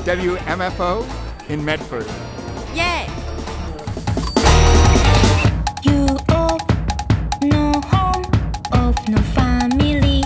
WMFO in Medford. Yay! You owe no home of no family.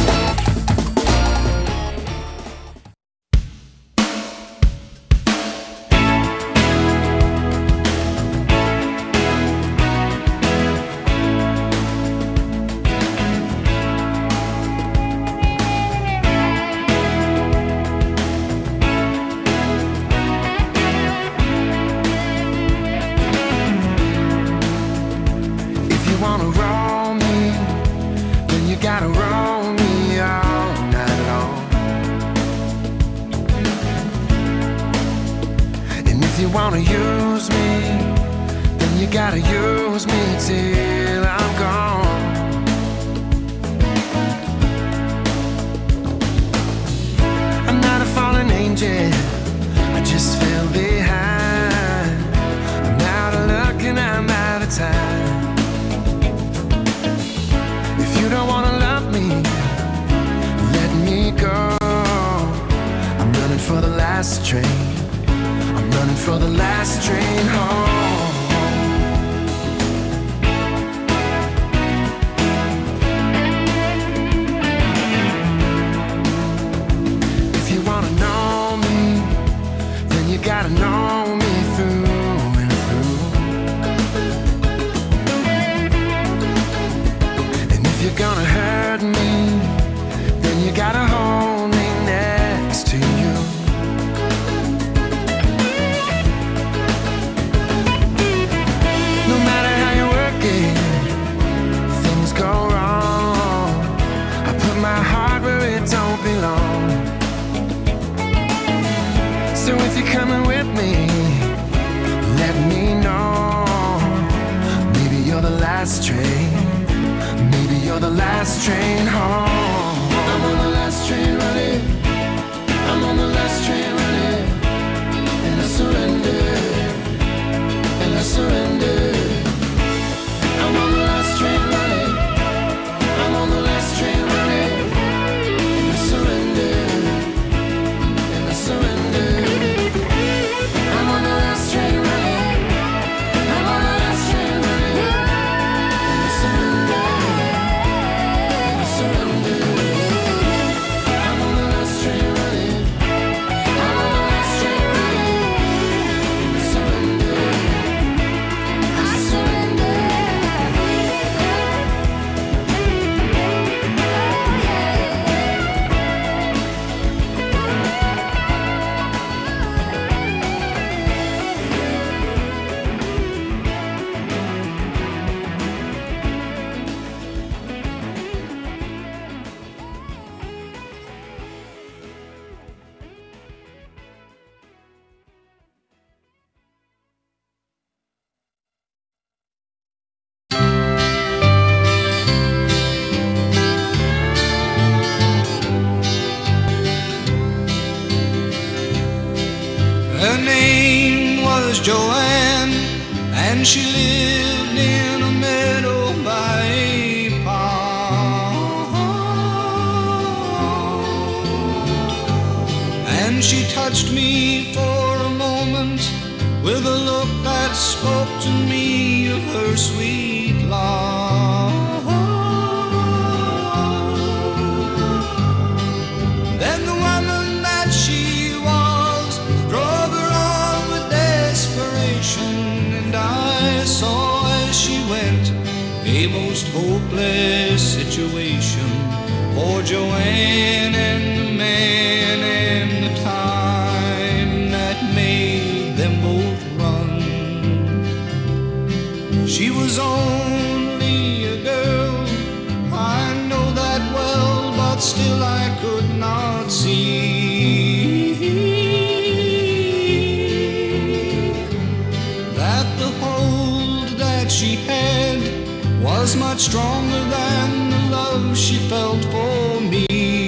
Joanne, and she lived in a meadow by a pond. And she touched me for a moment with a look that spoke to me of her sweet love. Then the woman that she was drove her on with desperation, and I saw as she went a most hopeless situation for Joanne and the man and the time that made them both run. She was only a girl, I know that well, but still I could not see that the hold that she had was much stronger than the love she felt for me.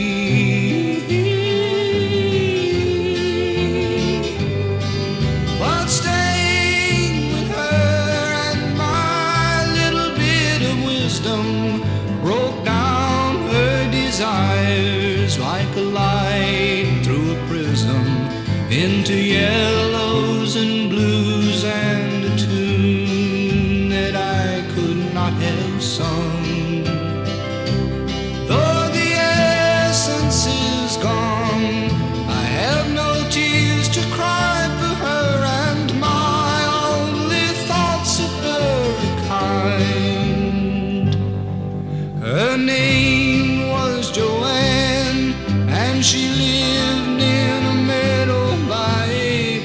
But staying with her and my little bit of wisdom broke down her desires like a light through a prism into yellows and blues and a tune that I could not have sung. Though the essence is gone, I have no tears to cry for her, and my only thoughts of her are kind. Her name was Joanne, and she lived in a meadow by a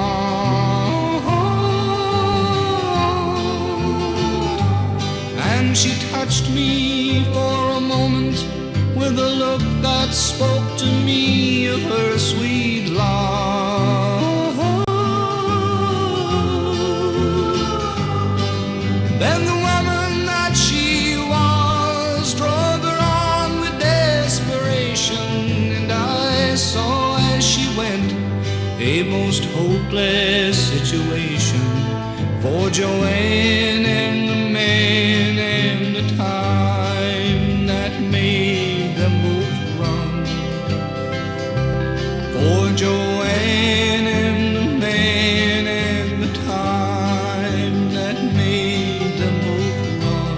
pond. And she touched me for a moment with a look that spoke to me of her sweet love. Then the woman that she was drove her on with desperation, and I saw as she went a most hopeless situation for Joanne and the man and the time that made them both run. For Joanne and the man and the time that made them both run.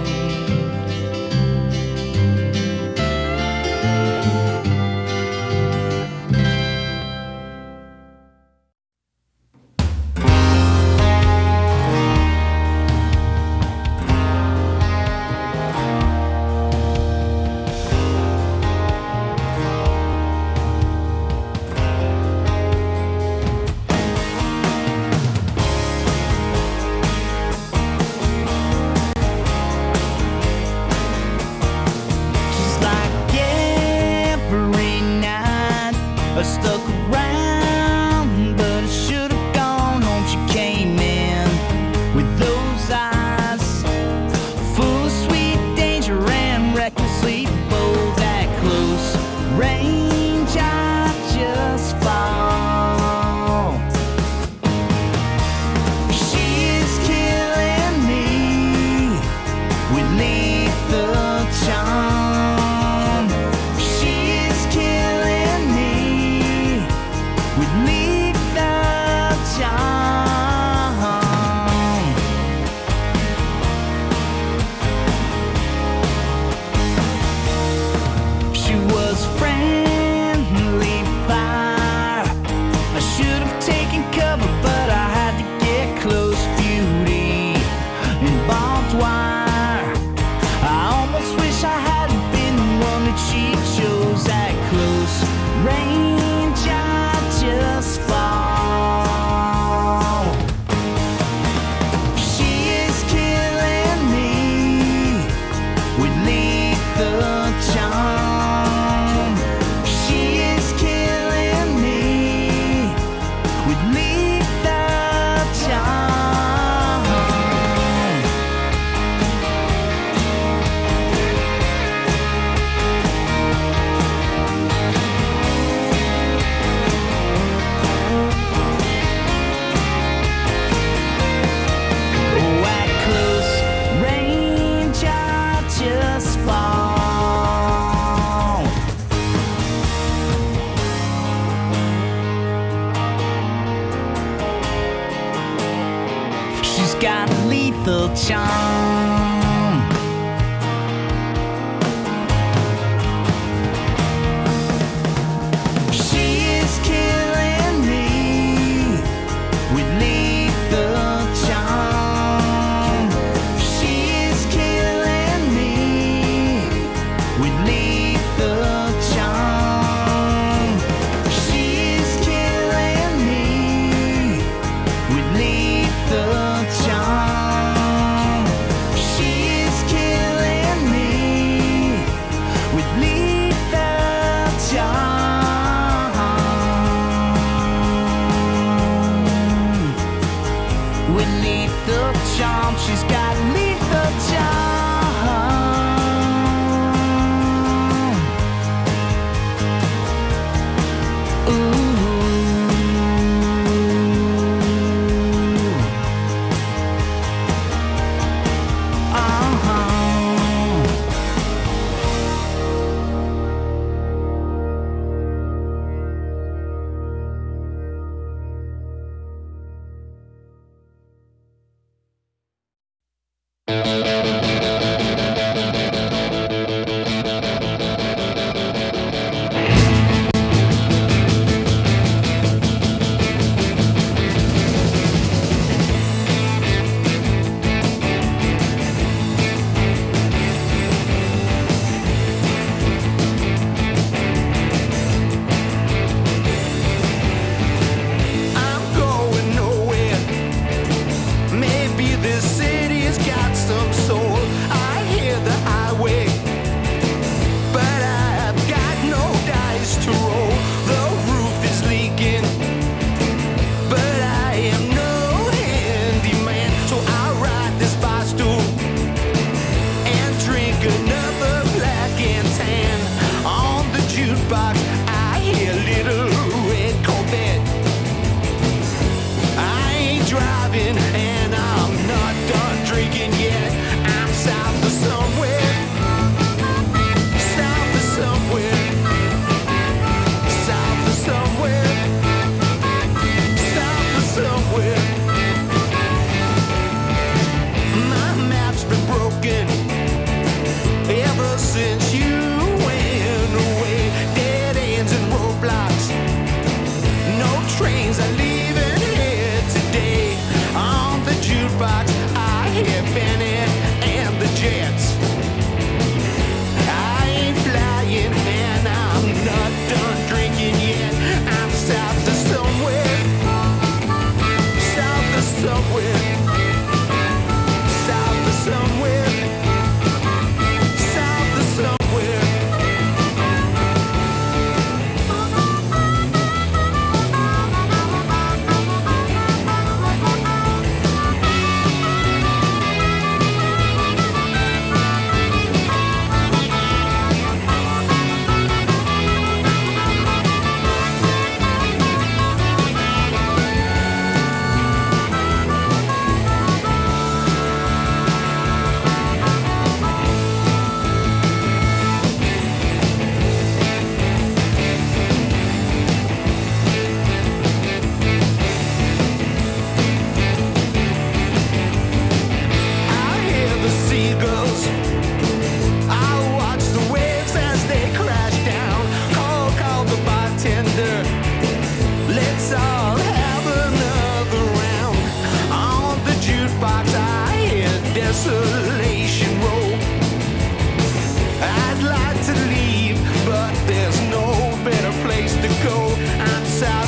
Just like every night I stuck around, but I should have gone home. She came in with those eyes full of sweet danger and recklessly bold. At close range I just fall. She is killing me with lethal charm. She is killing me with lethal charm. She was friendly fire. I should have taken cover, but I had to get close. Beauty and barbed wire. I almost wish I hadn't been the one that she chose. At close range I just fall. She is killing me with lethal charm. She is killing me with lethal charm. Oh, at close range I just fall. She's got lethal charm. She is killing me with lethal charm. She is killing me with lethal charm. She is killing me with lethal charm. She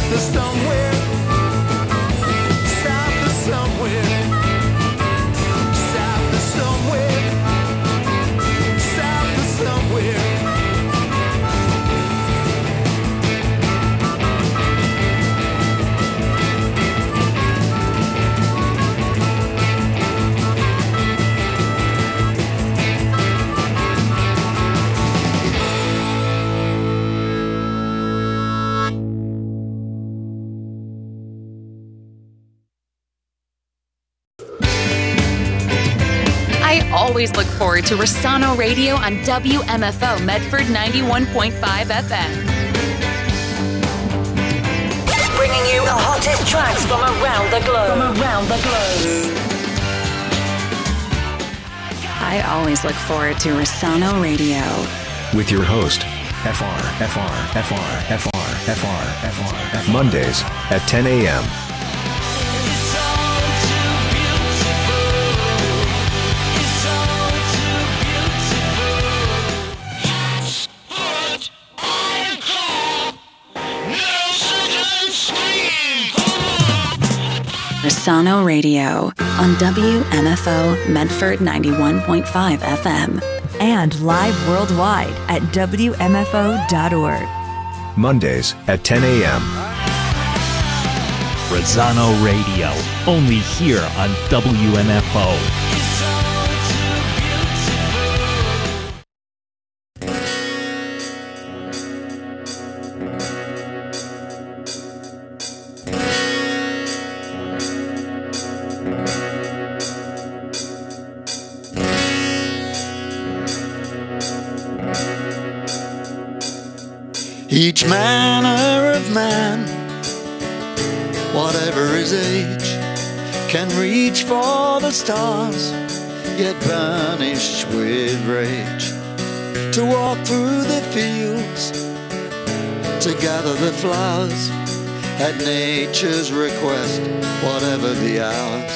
south of somewhere, south of somewhere, south of somewhere, south of somewhere. I always look forward to Rossano Radio on WMFO Medford 91.5 FM. Bringing you the hottest tracks from around the globe. I always look forward to Rossano Radio. With your host, Mondays at 10 a.m. It's all too beautiful. It's all too beautiful. That's what I call Nelson Scream. Rossano Radio on WMFO Medford 91.5 FM. And live worldwide at WMFO.org. Mondays at 10 a.m. Rossano Radio, only here on WMFO. It's all too beautiful. Each manner of man, whatever his age, can reach for the stars, yet burnished with rage. To walk through the fields, to gather the flowers, at nature's request, whatever the hours.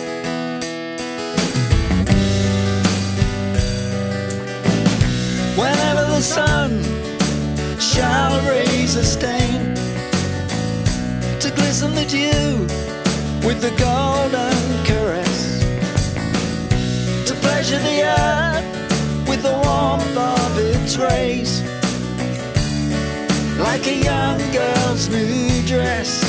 Whenever the sun shall raise a stain, to glisten the dew with the golden caress, to pleasure the earth with the warmth of its rays, like a young girl's new dress,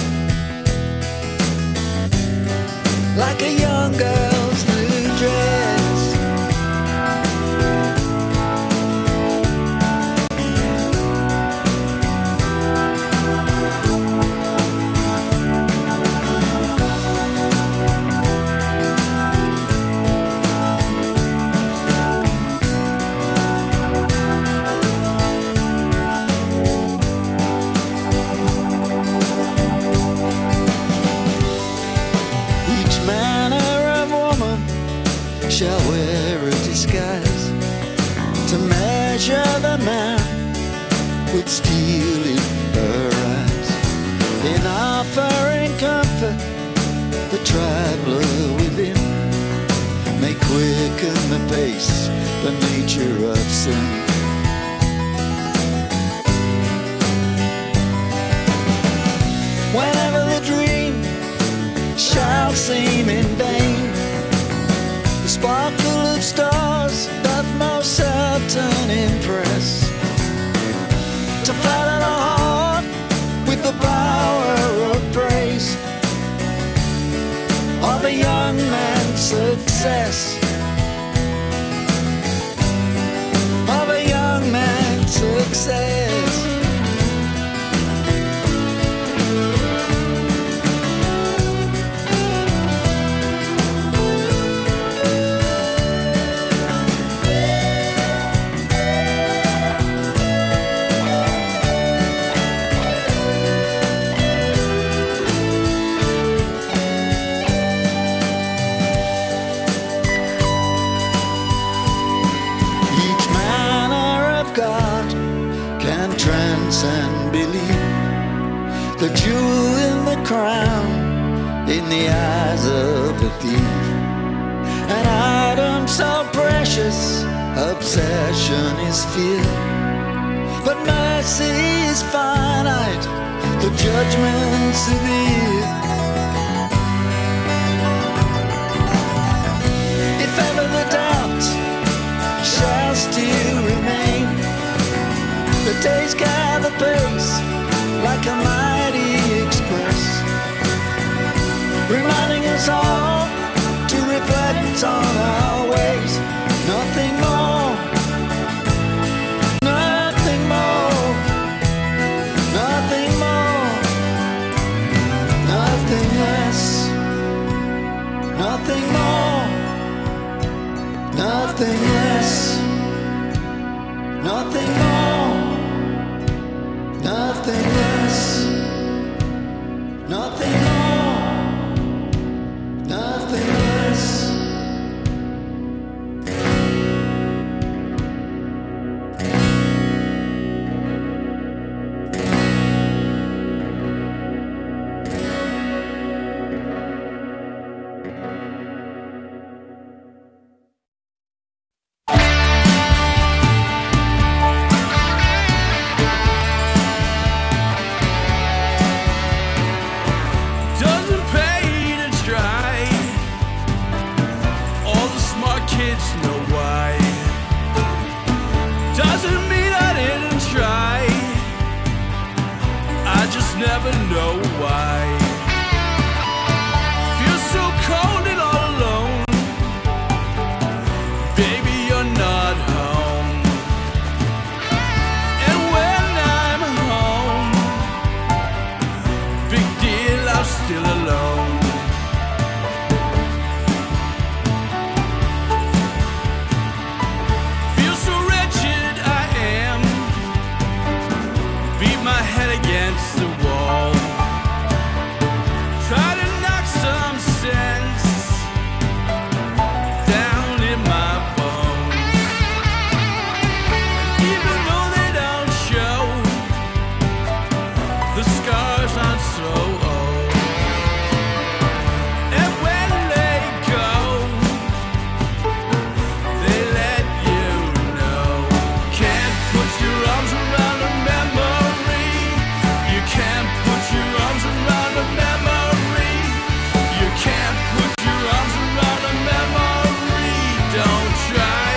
like a young girl's new dress. Shall wear a disguise to measure the man with steel in her eyes. In offering comfort, the traveler within may quicken the pace, the nature of sin. Whenever the dream shall seem in vain, the sparkle of stars doth most certain impress, to flatter the heart with the power of praise of a young man's success, of a young man's success. And believe the jewel in the crown in the eyes of a thief, an item so precious, obsession is fear, but mercy is finite, the judgment severe. If ever the doubt shall still remain, the days gather pace like a mighty express, reminding us all to reflect on our ways. Nothing more, nothing more, nothing more, nothing less, nothing more, nothing less, nothing more, nothing less, nothing more, nothing less. Doesn't pay to try. All the smart kids know why. Doesn't mean I didn't try. I just never know why. Feel so cold and all alone. Baby, you're not home. And when I'm home, big deal, I'm still alone. Feel so wretched I am. Beat my head against the wall. Try to knock some sense down in my bones. Even though they don't show, the scars aren't so old. And when they go, they let you know. Can't put your arms around a memory. You can't put your arms around a memory. You can't put your arms around a memory. Don't try.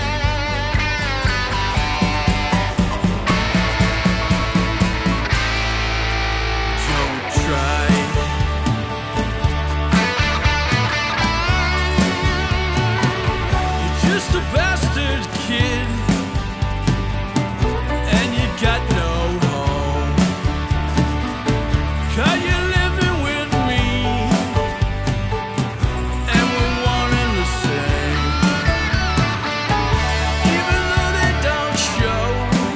Don't try. You're just a bastard kid, and you got no home. 'Cause you're living with me, and we're one and the same. Even though they don't show,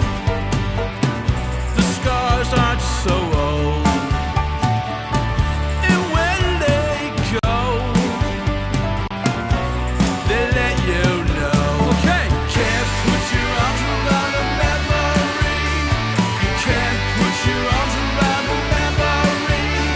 the scars aren't so old. And when they go, they let you know. Okay, can't put your arms around a memory. You can't put your arms around a memory.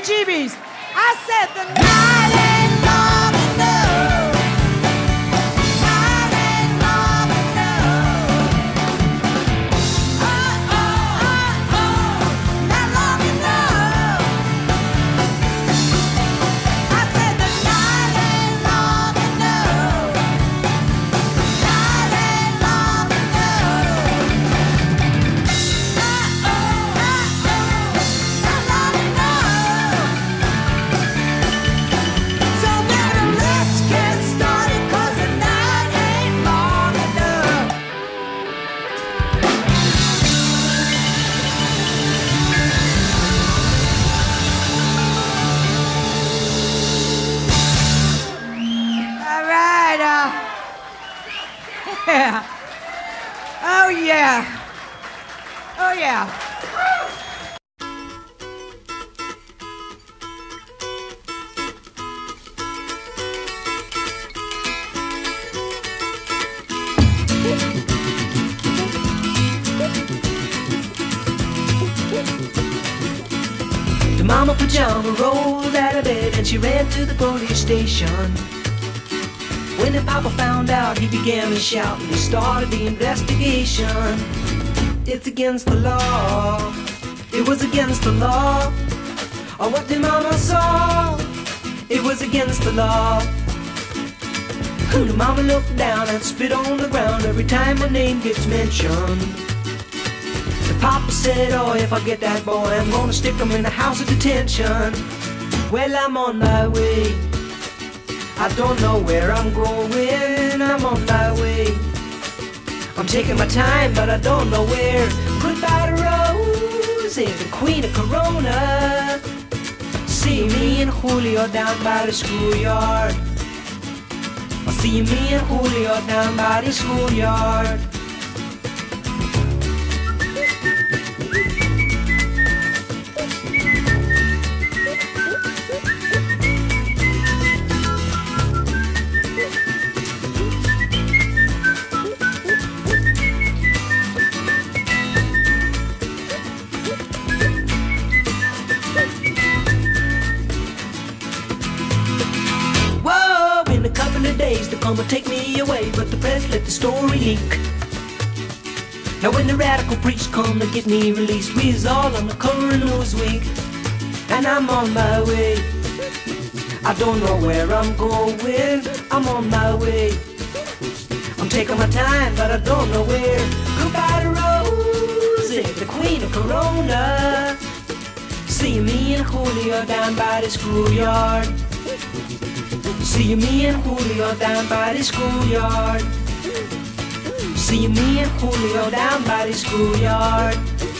heebie-jeebies. I said the night ain't long enough. Night ain't long enough. Oh, oh, oh, oh, not long enough. I said the night ain't long enough. Night ain't long enough. Oh, oh, oh, oh, not long enough. So baby, let's get started, 'cause the night ain't long enough. All right, yeah. Oh yeah. Oh yeah. The mama pajama rolled out of bed and she ran to the police station. When the papa found out, he began to shout and he started the investigation. It's against the law. It was against the law. Oh, what the mama saw. It was against the law. The mama looked down and spit on the ground every time my name gets mentioned. The papa said, oh, if I get that boy, I'm gonna stick him in the house of detention. Well, I'm on my way. I don't know where I'm going. I'm on my way. I'm taking my time, but I don't know where. Goodbye to Rose, the queen of Corona. See me and Julio down by the schoolyard. I'll see me and Julio down by the schoolyard. Whoa, in a couple of days they're gonna take me away, but the press let the story leak. Now when the radical priests come to get me released, we's all on the cover of Newsweek. And I'm on my way. I don't know where I'm going. I'm on my way. I'm taking my time, but I don't know where. Goodbye to Rosie, the queen of Corona. See me and Julio down by the schoolyard. See me and Julio down by the schoolyard. See me and Julio down by the schoolyard.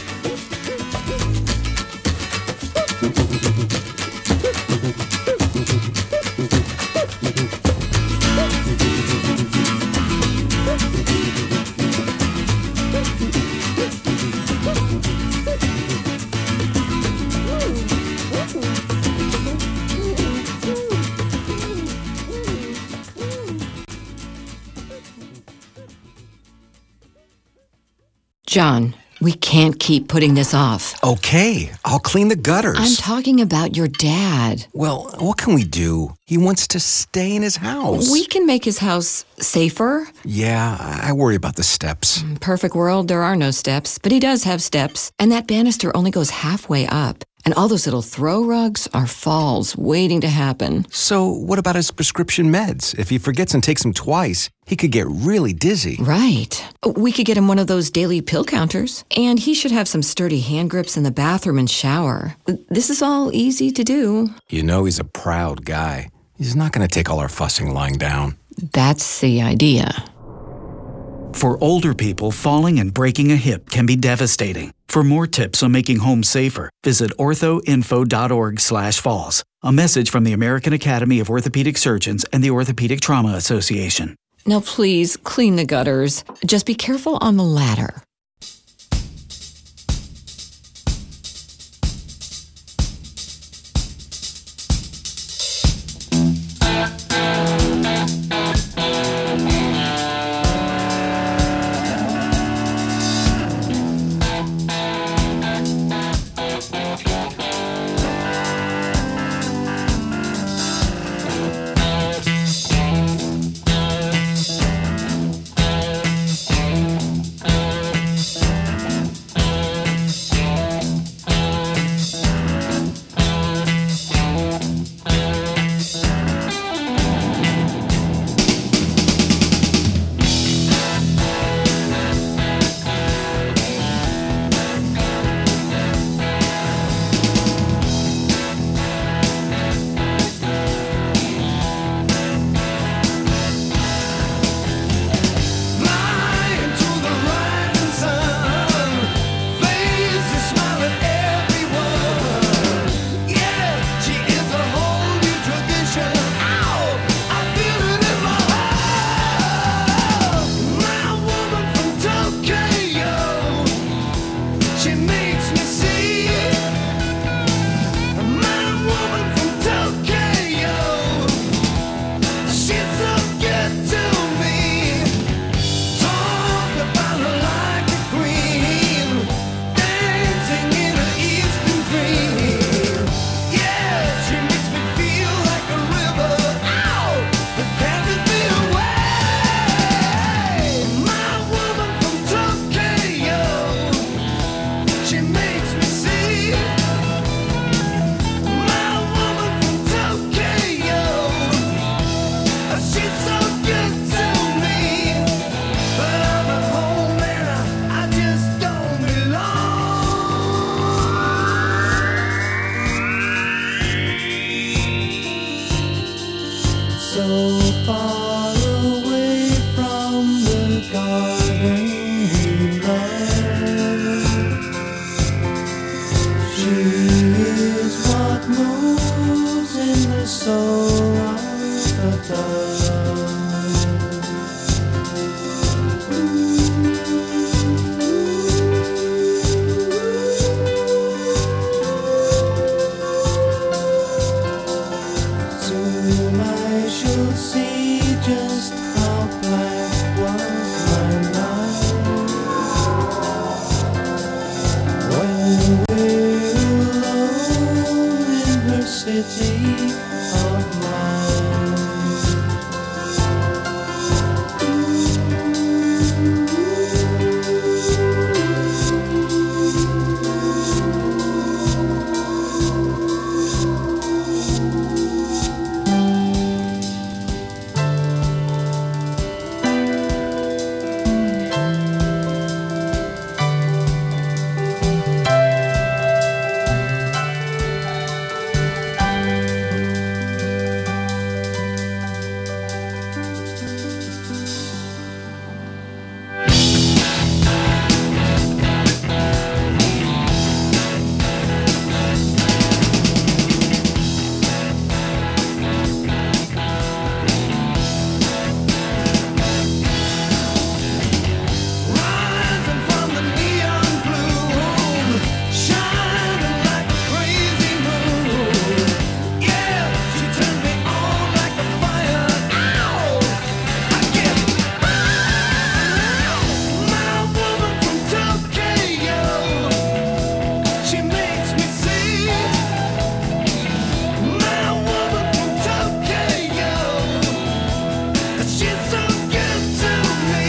John, we can't keep putting this off. Okay, I'll clean the gutters. I'm talking about your dad. Well, what can we do? He wants to stay in his house. We can make his house safer. Yeah, I worry about the steps. Perfect world, there are no steps, but he does have steps. And that banister only goes halfway up. And all those little throw rugs are falls waiting to happen. So what about his prescription meds? If he forgets and takes them twice, he could get really dizzy. Right. We could get him one of those daily pill counters. And he should have some sturdy hand grips in the bathroom and shower. This is all easy to do. You know he's a proud guy. He's not going to take all our fussing lying down. That's the idea. For older people, falling and breaking a hip can be devastating. For more tips on making home safer, visit orthoinfo.org/falls. A message from the American Academy of Orthopedic Surgeons and the Orthopedic Trauma Association. Now please, clean the gutters. Just be careful on the ladder. far away from the garden we love. She is what moves in the soul of a dove. Soon I shall see just how black was my night. When we're alone in her city of mine. Rising from the neon gloom, shining like a crazy moon. Yeah, she turned me on like a fire. Ow! I get my woman from Tokyo. She makes me see my woman from Tokyo. She's so good to me.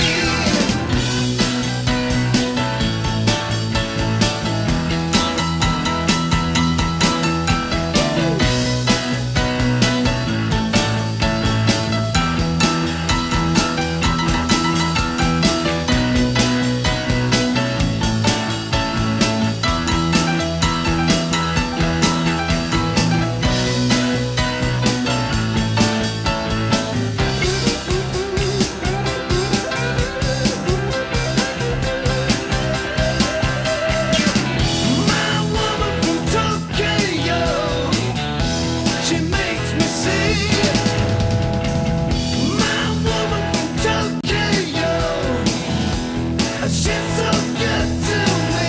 My woman from Tokyo, she makes me see. My woman from Tokyo, she's so good to me.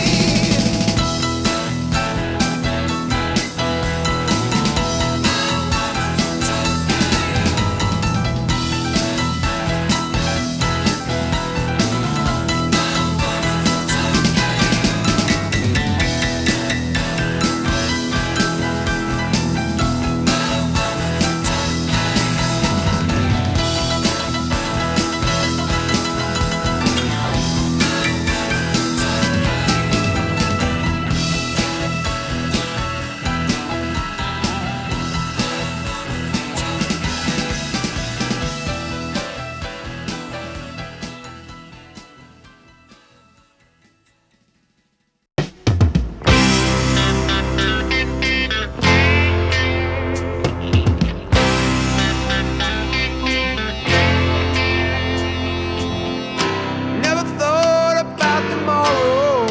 Never thought about tomorrow.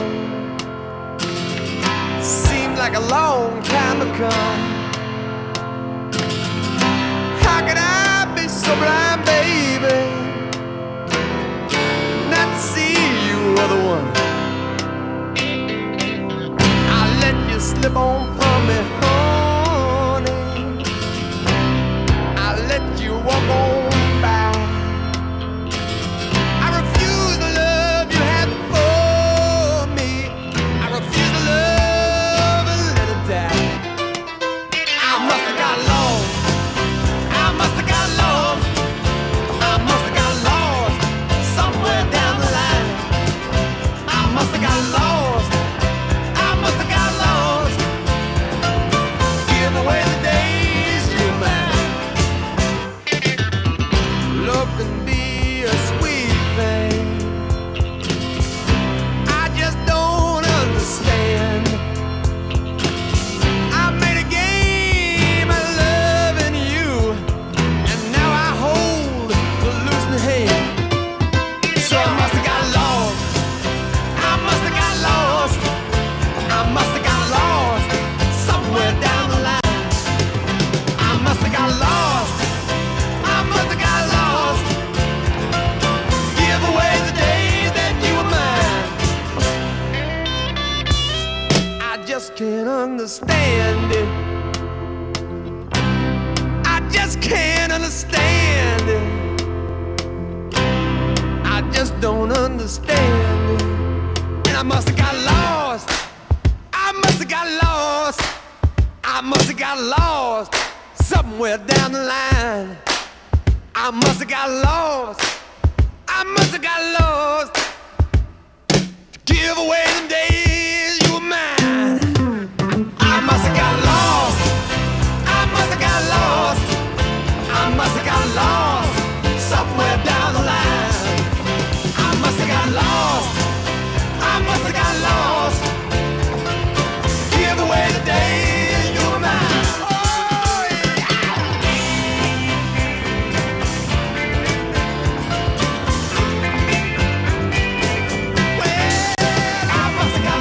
Seemed like a long time to come. How could I be so blind, baby, not to see you were the one? I let you slip on from me, honey. I let you walk on by. I refuse the love you had for me. I refuse the love and let it die. I must have got lost. I must have got lost. I must have got lost somewhere down the line. I must have got lost. I must have got lost. Give away the days you're mine. understand it. I just can't understand it. I just don't understand it. And I must have got lost. I must have got lost. I must have got lost somewhere down the line. I must have got lost. I must have got lost to give away them days you were mine. I must have got lost. I must have got lost. I must have got lost somewhere down the line. I must have got lost. I must have got lost. Give away the days you were mine. I must have got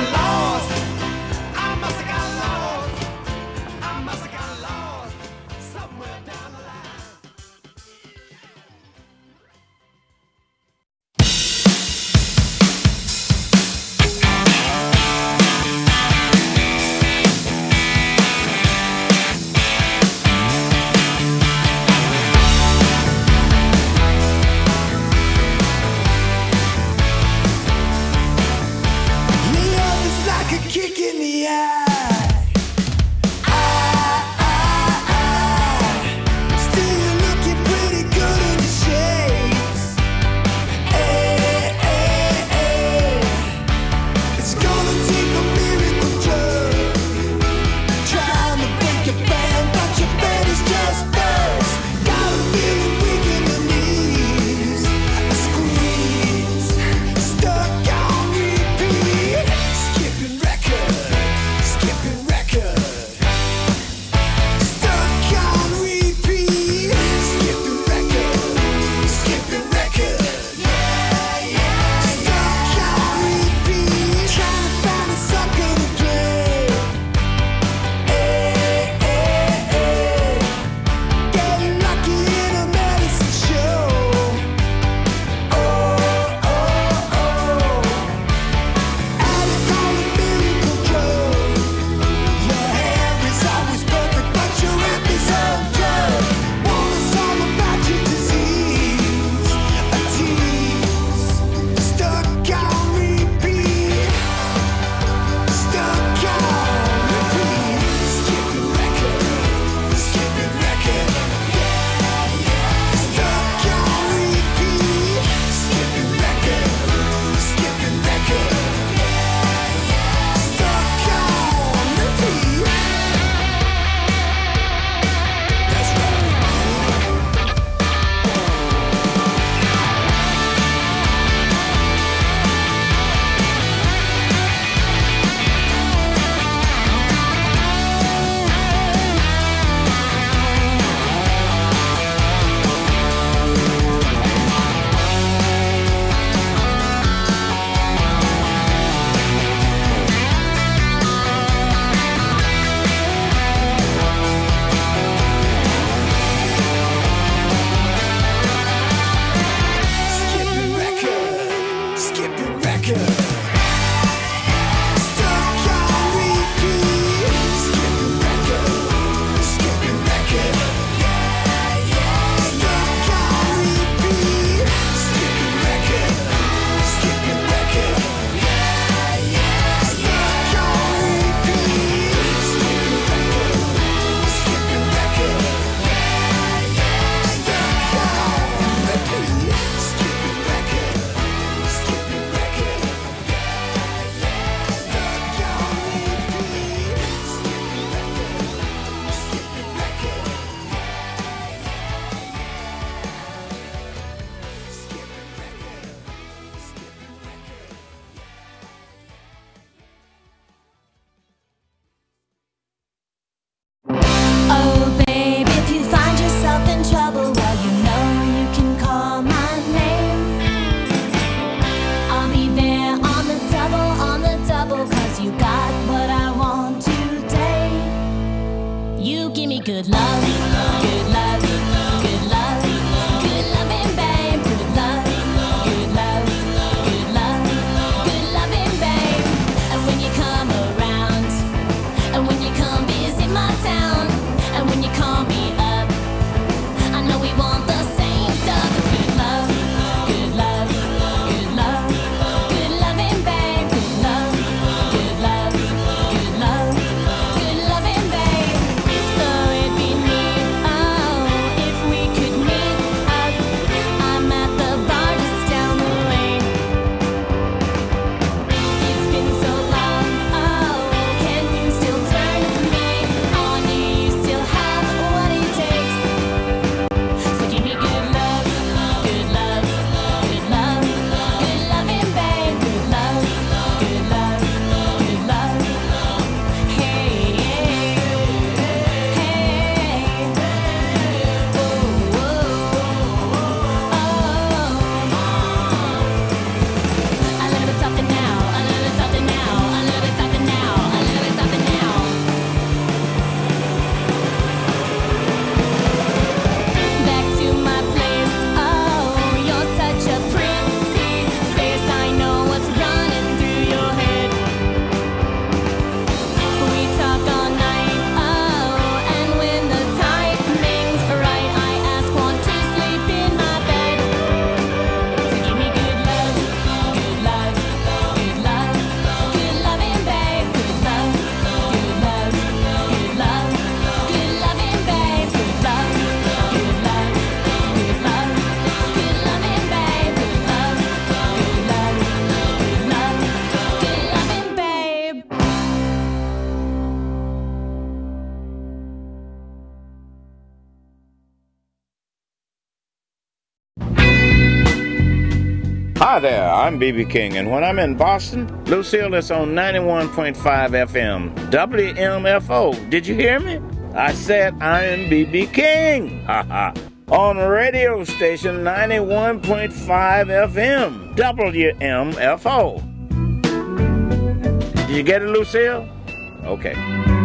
Hi there, I'm B.B. King, and when I'm in Boston, Lucille is on 91.5 FM, WMFO. Did you hear me? I said I am B.B. King. On radio station 91.5 FM, WMFO. Did you get it, Lucille? Okay.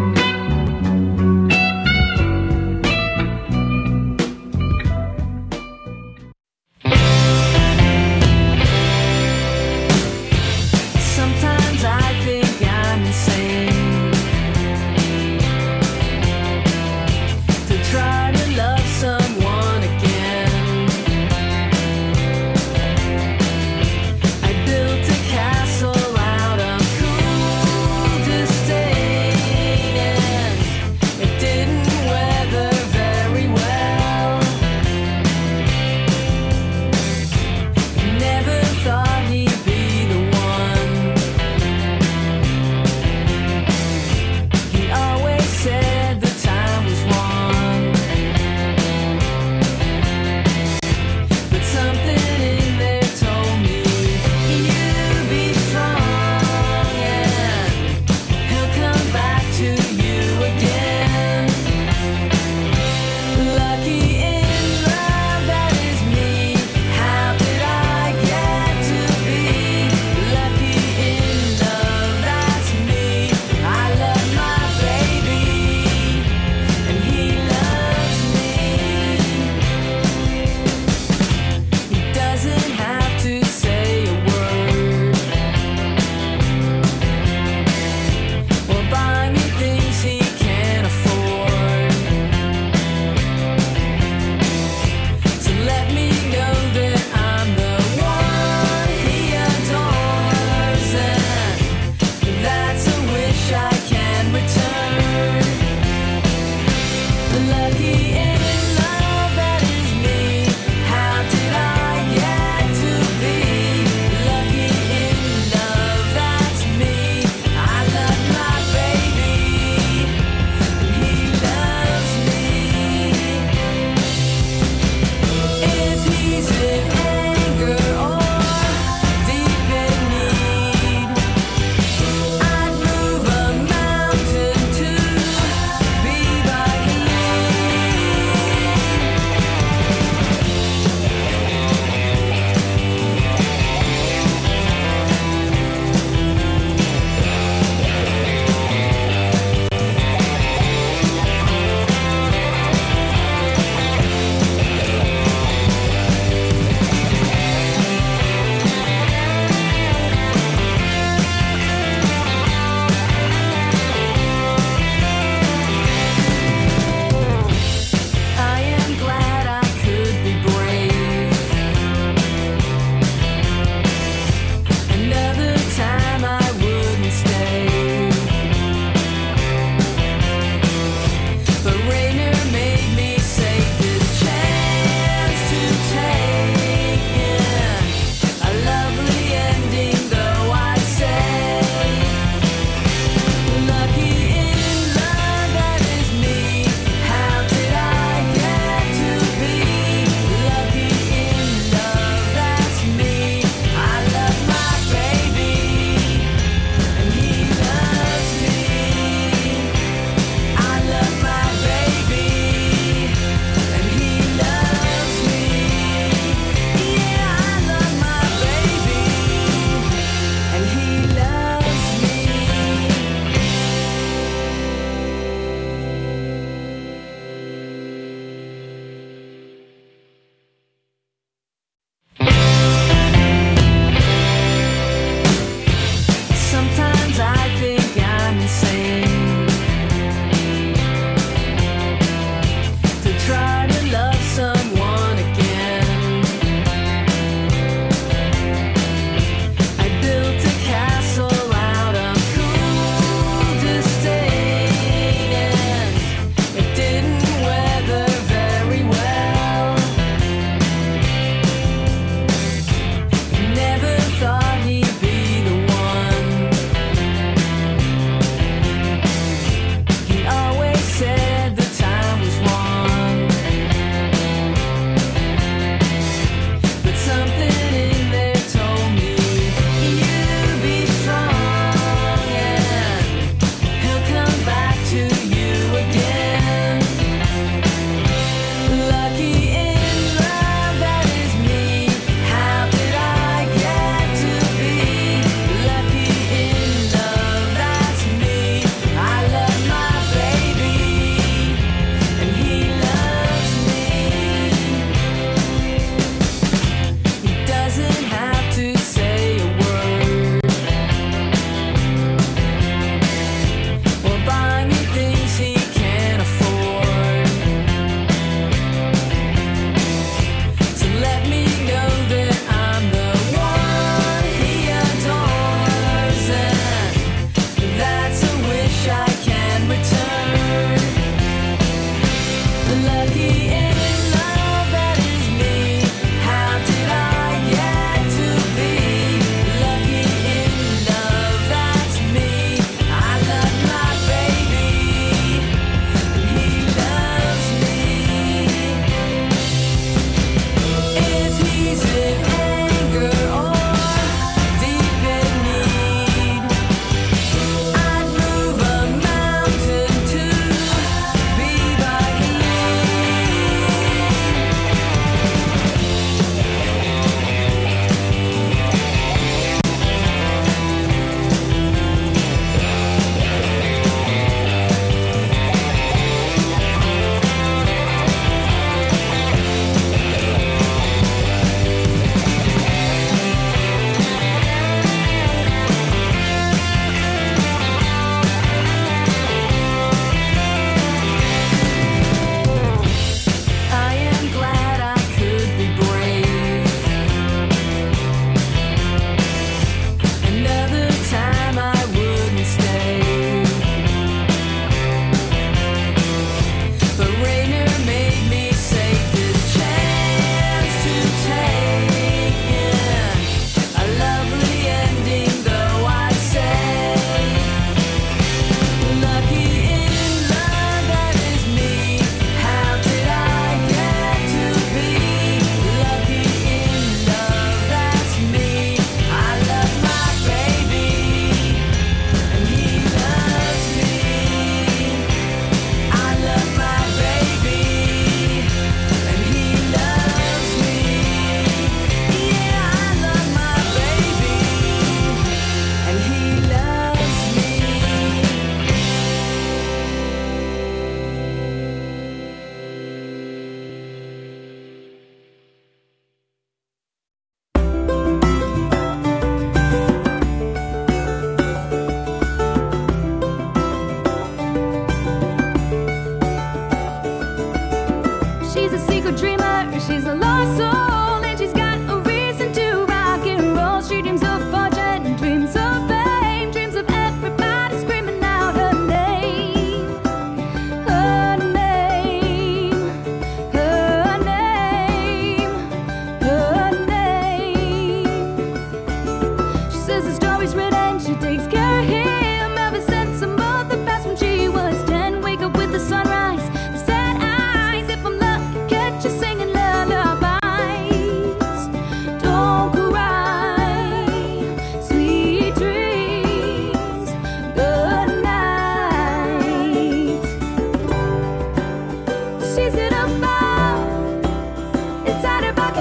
Sometimes I think I'm insane to try to love someone again. I built a castle out of cool disdain.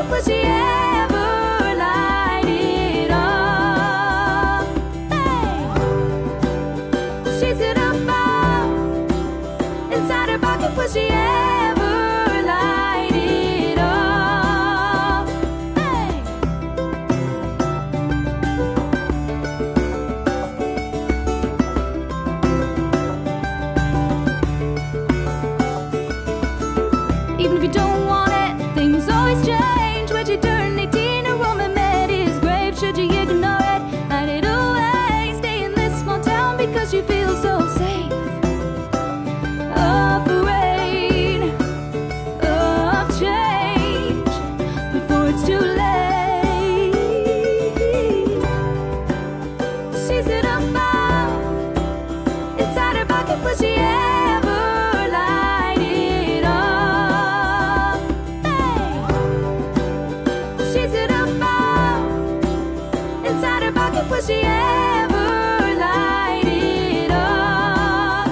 pocket, would she ever light it up? Hey, she's got a ball inside her pocket, would she ever light it up? Hey. Even if you don't want it, things always change. Would you turn 18, a woman met his grave? Should you ignore it, hide it away? Stay in this small town because you feel so safe, afraid of change before it's too late. She's got a ball inside her pocket, would she ever light it up? Hey, she's got a ball inside her pocket, would she ever light it up?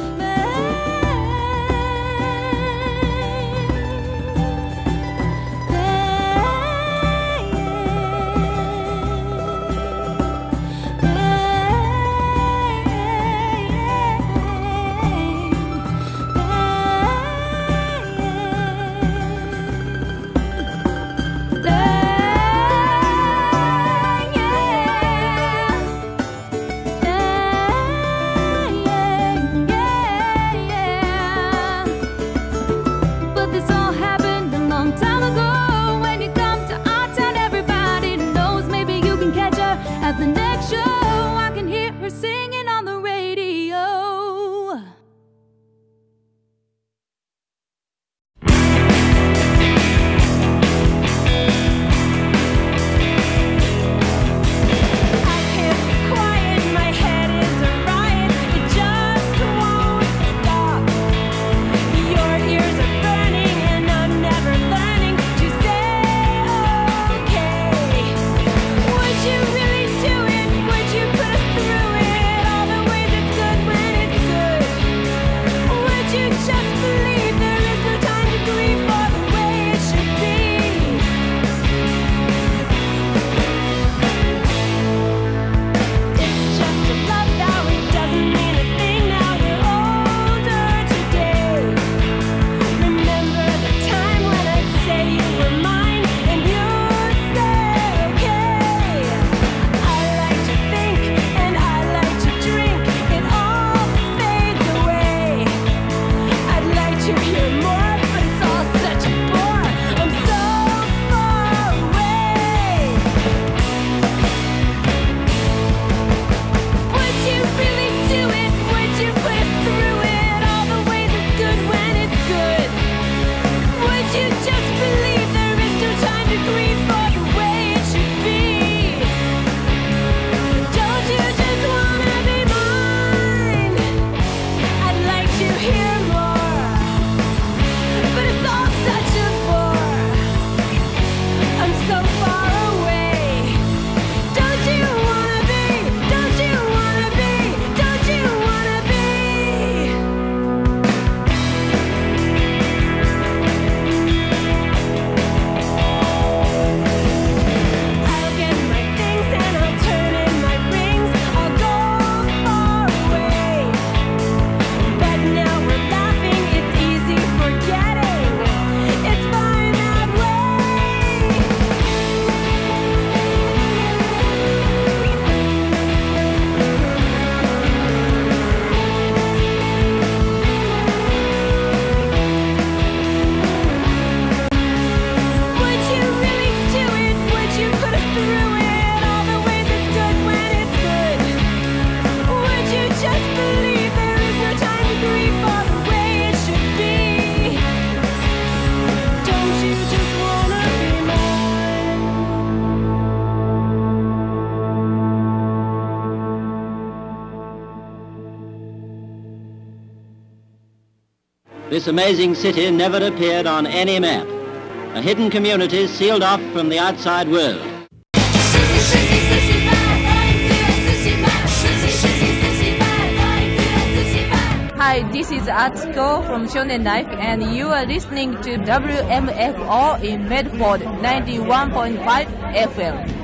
But this all happened a long time ago. When you come to our town, everybody knows. Maybe you can catch her at the next show. I can hear her singing on the radio. I can't be quiet, my head is a riot. It just won't stop. Your ears are burning and I'm never learning to say okay. Would you really do it? Would you put us through it? All the ways it's good when it's good. Would you just believe there is no time to grieve for the way it should be? It's just a love vow, it doesn't mean a thing now. You're older today. Remember the time when I'd say you were mine and you'd say okay. I like to think and I like to drink, it all fades away. I'd like to hear more, but it's all such a bore. I'm so far away. Would you really do it? Would you put us through it? All the ways it's good when it's good. Would you just believe there is no time to grieve for the way it should be? Don't you just wanna be mine? I'd like to hear more, but it's all such a bore. I'm so far away. Don't you wanna be? Don't you wanna be? Don't you wanna be? I'll get my things and I'll turn in my rings. I'll go far away. But now we're laughing, it's easy forgetting. It's fine that way. Would you really do it? Would you put us through it? All the ways it's good when it's good. Would you just believe there is no time to grieve for the way it should be? Don't you just wanna be mine? This amazing city never appeared on any map. A hidden community sealed off from the outside world. Hi, Hi, this is Atsuko from Shonen Life, and you are listening to WMFO in Medford 91.5 FM.